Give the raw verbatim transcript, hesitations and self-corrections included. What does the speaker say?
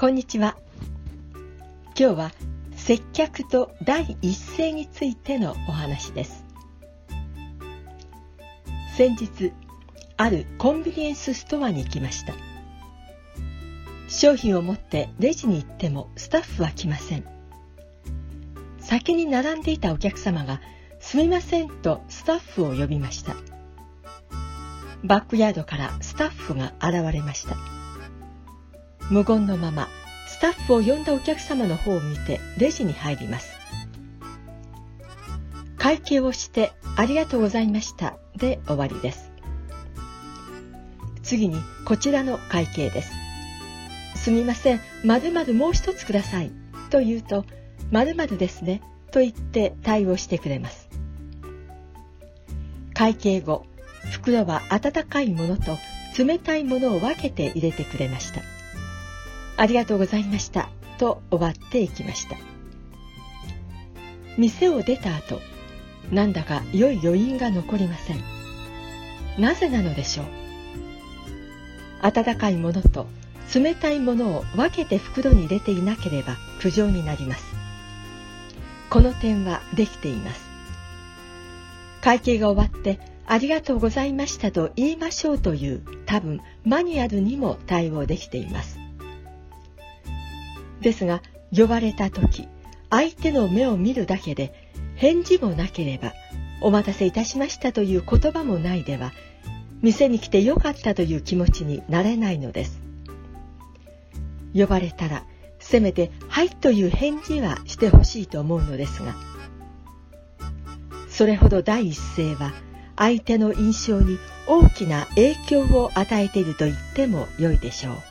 こんにちは。今日は接客と第一声についてのお話です。先日、あるコンビニエンスストアに行きました。商品を持ってレジに行ってもスタッフは来ません。先に並んでいたお客様がすみませんとスタッフを呼びました。バックヤードからスタッフが現れました。無言のままスタッフを呼んだお客様の方を見てレジに入ります。会計をしてありがとうございましたで終わりです。次にこちらの会計です。すみません、〇〇もう一つくださいと言うと、〇〇ですねと言って対応してくれます。会計後、袋は温かいものと冷たいものを分けて入れてくれました。ありがとうございましたと終わっていきました。店を出た後、なんだか良い余韻が残りません。なぜなのでしょう。温かいものと冷たいものを分けて袋に入れていなければ苦情になります。この点はできています。会計が終わってありがとうございましたと言いましょうという多分マニュアルにも対応できています。ですが、呼ばれた時、相手の目を見るだけで返事もなければ、お待たせいたしましたという言葉もないでは、店に来てよかったという気持ちになれないのです。呼ばれたら、せめてはいという返事はしてほしいと思うのですが、それほど第一声は相手の印象に大きな影響を与えていると言ってもよいでしょう。